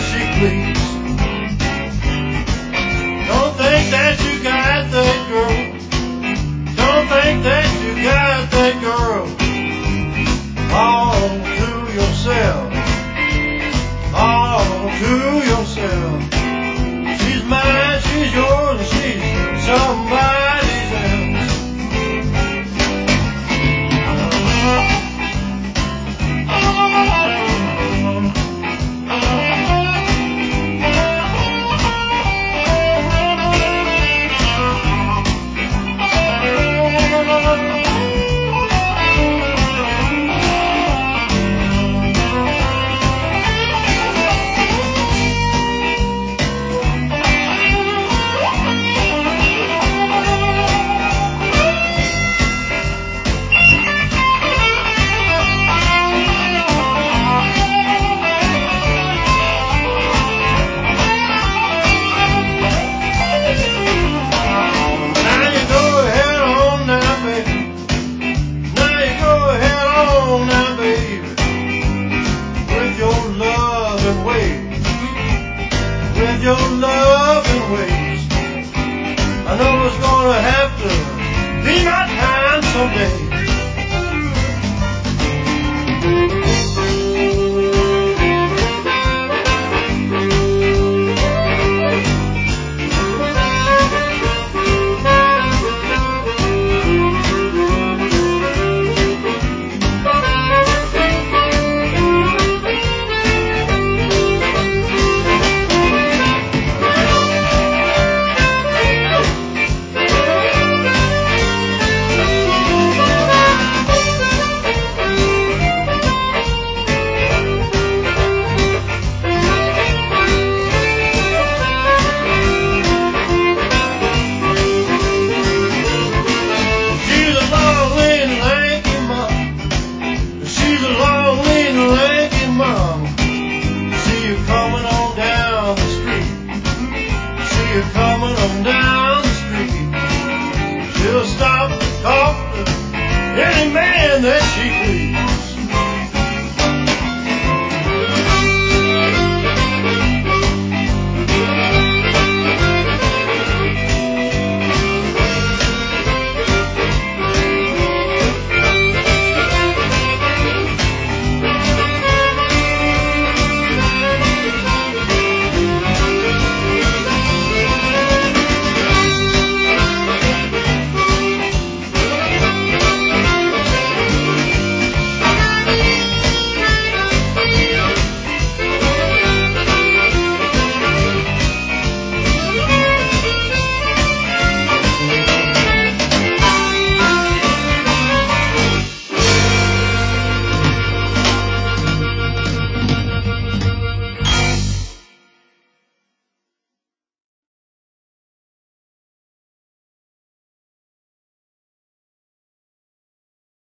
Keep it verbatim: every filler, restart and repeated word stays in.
she please. Don't think that you got that girl. Don't think that you got that girl all to yourself. All to yourself. She's mine, she's yours, and she's somebody's else. With your loving ways, I know it's gonna have to be my time someday. Coming on down the street, she'll stop and talk to any man that she